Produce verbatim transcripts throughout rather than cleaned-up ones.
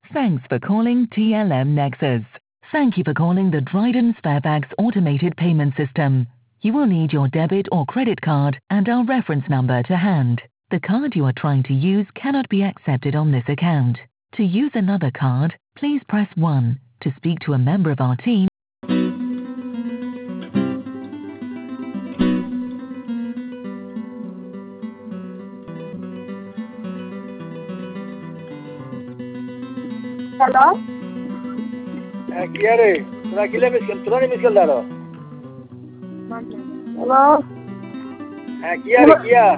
Thanks for calling T L M Nexus. Thank you for calling the Dryden Sparebags automated payment system. You will need your debit or credit card and our reference number to hand. The card you are trying to use cannot be accepted on this account. To use another card, please press one. To speak to a member of our team, Hello? Eh, chi eri? Tra chi le mischel, tu non mi scaldaro? Hello? Eh, chi eri, chi è?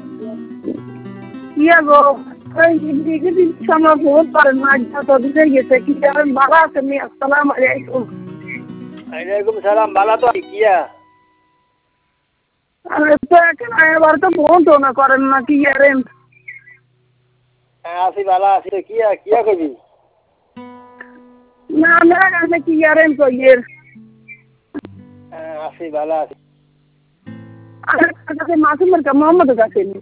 Iya go. Kai hindi ko din sama phone par na to dise yese ki jaran bala sami assalamu alaikum. Alaikum salam, bala to কি है? Are to kana ebar to phone to na karen na ki yaren. Eh, আসি বালা আসি তো কি है, কি है কবি? Na mera kaise ki yaren ko yer. Eh, আসি বালা আসি। Are kaise masum ka Muhammad ka se.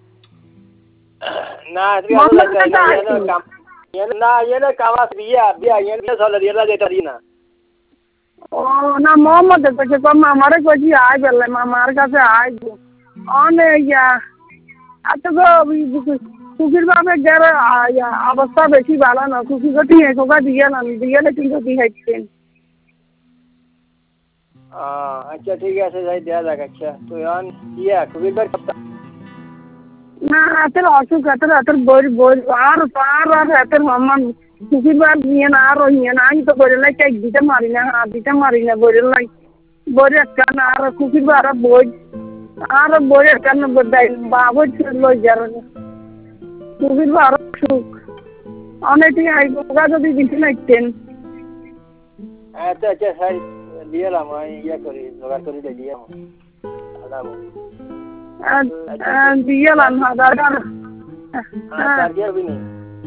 না, আজকে ভালো লাগছে না, এনে কাম এনে না এনে কামাস বিয়া বিয়া এনে সলে রিলা যেটা দি না। ও না Muhammad ka se কম আমারে কই আই বেলে মামার কাছে আই গো। অনে ইয়া আতো গো কুকির বাপে গেরে অবস্থা বেশি ভালো না কুকি গটি একগা দিয়ে না দিয়ে কিন্তু দি হাইছেন আচ্ছা ঠিক আছে যাই দেয়া যাক আচ্ছা তো এখন ইয়া কুবির কত না আতের অসুখ আতের আতের বই বই আর আর আর আতের মামা কুকির বাপ নিয়ে না আর নিয়ে না আমি তো বলে লাই চাই দিতে মারি না হাত দিতে মারি না বলে লাই বলে একটা না আর কুকির বাপ আর বই আর বই একটা না বদাই বাবু লই যার কুকির বাপ আর অসুখ অনেকই আই গোগা যদি দিতে নাইতেন আচ্ছা আচ্ছা স্যার দিলাম আমি ইয়া করি জোগাড় করে দিলাম আলাম দিলাম হাজার আর দিয়ে বিনি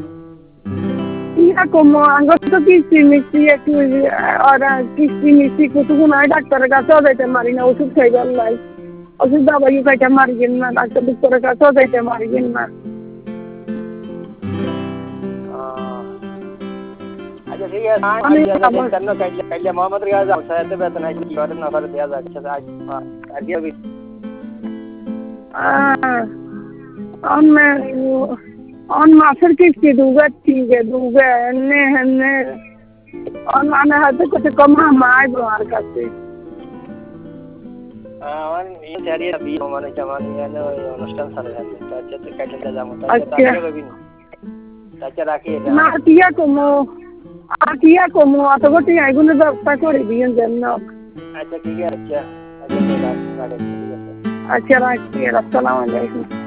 ইয়া como আঙ্গত কিস্তি মিষ্টি একটু আর কিস্তি মিষ্টি কতক্ষণ নয় ডাক্তারের কাছেও যাইতে মারি না ওষুধ খাইবার লাই ওষুধ দাবাই খাইতে মারিয়েন না ডাক্তার ডাক্তারের কাছেও যাইতে মারিয়েন না আচ্ছা ঠিক আছে কেন কাইলে কাইলে মোহাম্মদ রিয়াজ যাও সাথে বেতন আছে কি করে না করে দেয়া যায় আচ্ছা আজ আর দিয়ে বিনি on me on মাসের কিস্তি দুগা তিনগে দুগা এনে এনে on মানে হাতে কত কম মাই আর কাছে আমার এই জারিয়ে বিয়ে মানে জামান ইয়ানো অনুষ্ঠান সারে আছে তো আচ্ছা তো কাইলে যাবো তাহলে হবে বিনি আচ্ছা রাখি না টিয়া কমো আর টিয়া কমো অত গটি আইগুলো ব্যবস্থা করে দিয়েন যেন আচ্ছা ঠিক আছে আচ্ছা আচ্ছা রাখি আচ্ছা রাখি আসসালামু আলাইকুম